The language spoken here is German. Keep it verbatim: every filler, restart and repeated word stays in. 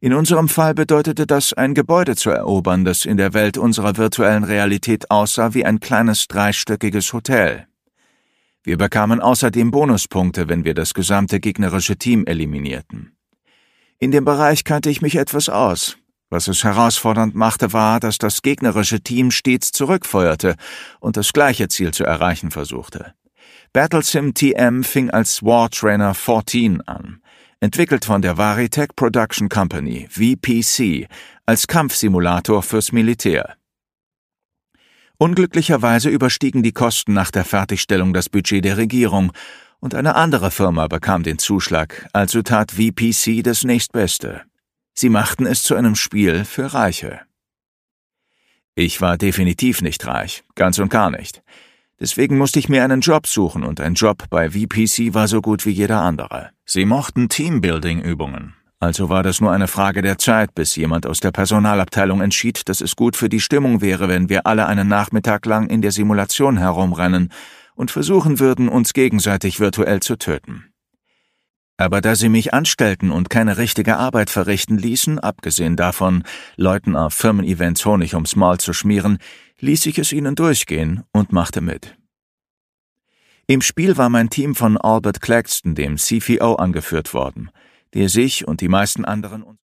In unserem Fall bedeutete das, ein Gebäude zu erobern, das in der Welt unserer virtuellen Realität aussah wie ein kleines dreistöckiges Hotel. Wir bekamen außerdem Bonuspunkte, wenn wir das gesamte gegnerische Team eliminierten. In dem Bereich kannte ich mich etwas aus. Was es herausfordernd machte, war, dass das gegnerische Team stets zurückfeuerte und das gleiche Ziel zu erreichen versuchte. Battlesim T M fing als War Trainer vierzehn an, entwickelt von der Varitech Production Company, V P C, als Kampfsimulator fürs Militär. Unglücklicherweise überstiegen die Kosten nach der Fertigstellung das Budget der Regierung und eine andere Firma bekam den Zuschlag, also tat V P C das nächstbeste. Sie machten es zu einem Spiel für Reiche. Ich war definitiv nicht reich, ganz und gar nicht. Deswegen musste ich mir einen Job suchen und ein Job bei V P C war so gut wie jeder andere. Sie mochten Teambuilding-Übungen. Also war das nur eine Frage der Zeit, bis jemand aus der Personalabteilung entschied, dass es gut für die Stimmung wäre, wenn wir alle einen Nachmittag lang in der Simulation herumrennen und versuchen würden, uns gegenseitig virtuell zu töten. Aber da sie mich anstellten und keine richtige Arbeit verrichten ließen, abgesehen davon, Leuten auf Firmen-Events Honig ums Maul zu schmieren, ließ ich es ihnen durchgehen und machte mit. Im Spiel war mein Team von Albert Claxton, dem C F O, angeführt worden, der sich und die meisten anderen